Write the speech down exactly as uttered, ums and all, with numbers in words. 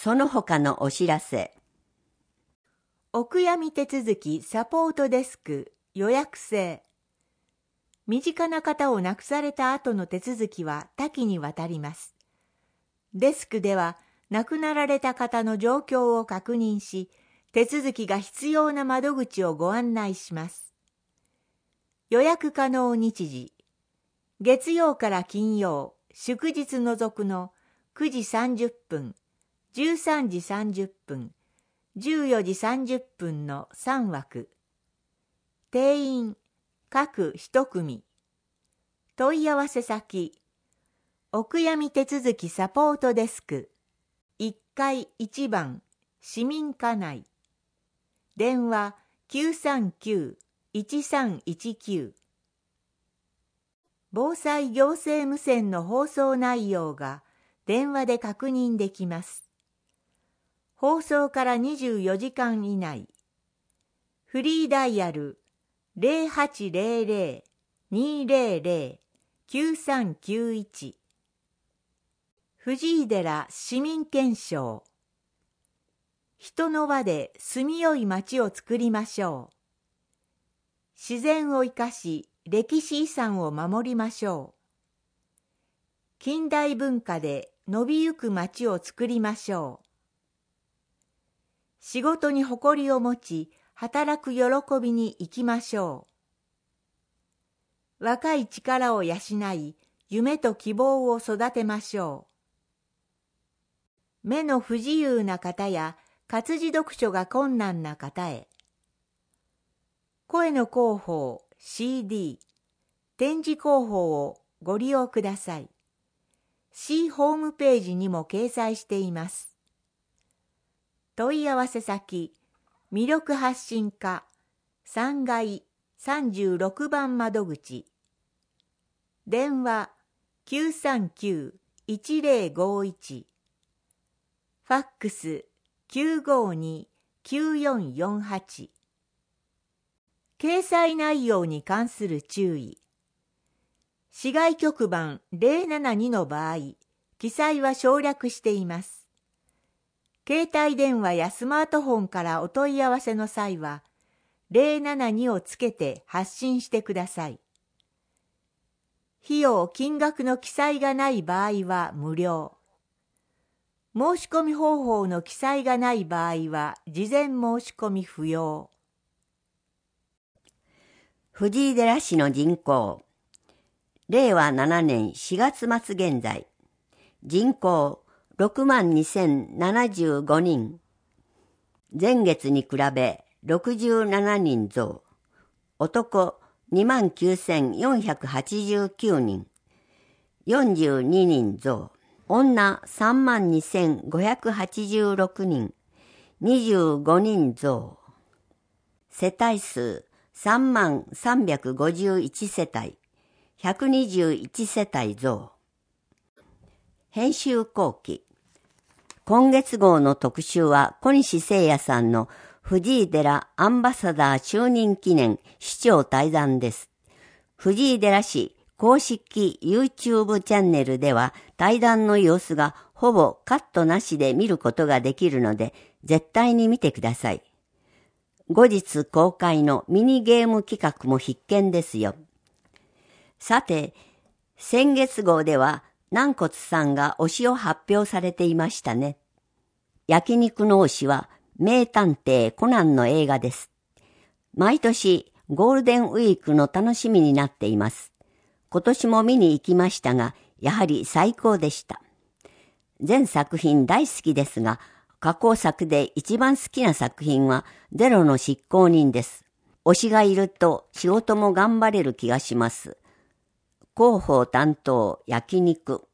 その他のお知らせ。 お悔やみ手続きサポートデスク予約制。身近な方を亡くされた後の手続きは多岐にわたります。デスクでは亡くなられた方の状況を確認し、手続きが必要な窓口をご案内します。予約可能日時。月曜から金曜、祝日除くのくじさんじゅっぷん、じゅうさんじさんじゅっぷん、じゅうよじさんじゅっぷんのさんわく。定員、各一組。問い合わせ先、お悔やみ手続きサポートデスク、いっかいいちばん、市民課内。電話きゅうさんきゅう、いちさんいちきゅう。防災行政無線の放送内容が電話で確認できます。放送からにじゅうよじかん以内。フリーダイヤル ゼロはちゼロゼロ にゼロゼロ きゅうさんきゅういち。藤井寺市民憲章。人の輪で住みよい町をつくりましょう。自然を生かし、歴史遺産を守りましょう。近代文化で伸びゆく町をつくりましょう。仕事に誇りを持ち、働く喜びに生きましょう。若い力を養い、夢と希望を育てましょう。目の不自由な方や活字読書が困難な方へ。声の広報 シーディー、展示広報をご利用ください。市ホームページにも掲載しています。問い合わせ先、魅力発信課さんがいさんじゅうろくばん窓口。電話きゅうさんきゅう いちゼロごいち。ファックスきゅうごに きゅうよんよんはち。掲載内容に関する注意。市外局番ゼロななにの場合、記載は省略しています。携帯電話やスマートフォンからお問い合わせの際は、ゼロななにをつけて発信してください。費用・金額の記載がない場合は無料。申し込み方法の記載がない場合は、事前申し込み不要。 藤井寺市の人口。れいわななねんしがつまつ現在。人口ろくまんにせんななじゅうごにん。前月に比べろくじゅうななにん増。男にまんきゅうせんよんひゃくはちじゅうきゅうにん。よんじゅうににん増。女さんまんにせんごひゃくはちじゅうろくにん。にじゅうごにん増。世帯数さんまんさんびゃくごじゅういち世帯。ひゃくにじゅういち世帯増。編集後期。今月号の特集は小西誠也さんの藤井寺アンバサダー就任記念市長対談です。藤井寺市公式 YouTube チャンネルでは対談の様子がほぼカットなしで見ることができるので絶対に見てください。後日公開のミニゲーム企画も必見ですよ。さて、先月号では軟骨さんが推しを発表されていましたね。焼肉の推しは名探偵コナンの映画です。毎年ゴールデンウィークの楽しみになっています。今年も見に行きましたが、やはり最高でした。全作品大好きですが、過去作で一番好きな作品はゼロの執行人です。推しがいると仕事も頑張れる気がします。広報担当焼肉。